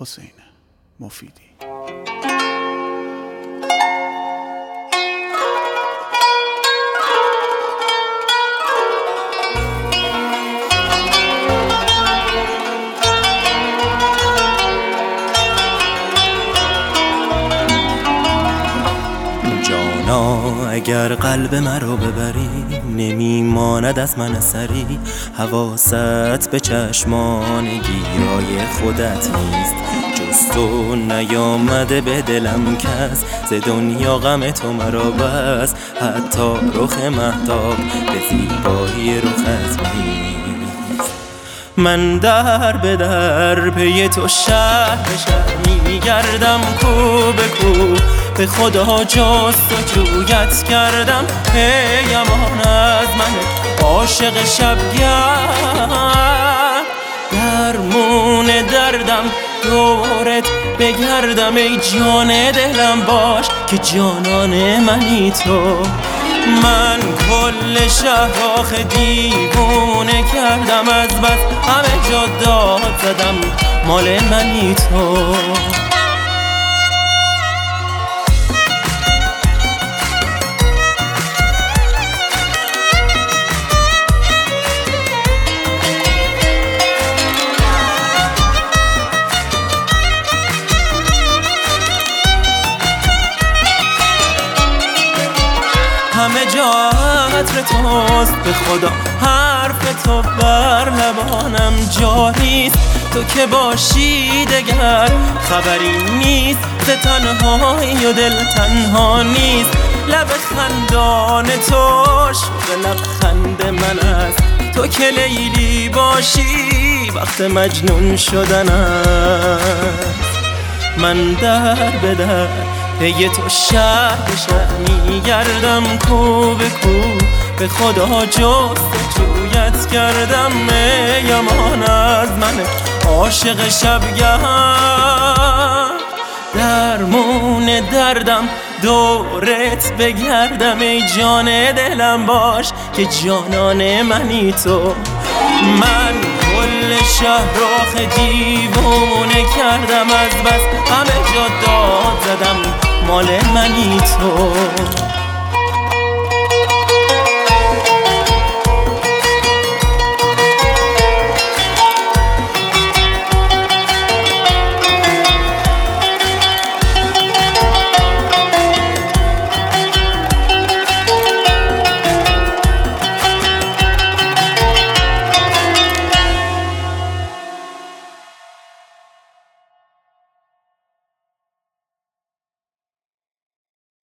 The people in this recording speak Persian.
حسین مفیدی. اگر قلب مرا ببری نمیماند از من اثری، حواست به چشمان گیرای خودت نیست، جز تو نیامده به دلم کس، ز دنیا غم تو مرا بس، حتی رخ مهتاب به زیبایی رخت نیست. من در به در پی تو شهر به شهر میگردم، کو به کو به خدا جستجویت کردم، ای امان از من عاشق شبگرد، درمون دردم دورت بگردم، ای جان دلم باش که جانان منی تو. من کل شهر آخه دیوونه کردم، از بس همه جا داد زدم مال منی تو. همه جا عطر توست به خدا، حرف تو بر لبانم جاریست، تو که باشی دگر خبری نیست، ز تنهایی و دل تنها نیست، لب خندان تو شوق لبخند من است، تو که لیلی باشی وقت مجنون شدن است. من در به در پی تو شهر به شهر میگردم، کو به کو به خدا جستجویت کردم، ای امان از من عاشق شبگرد، درمون دردم دورت بگردم، ای جان دلم باش که جانان منی تو. من کل شهر آخه دیوونه کردم، از بس همه جا داد زدم مال منی تو.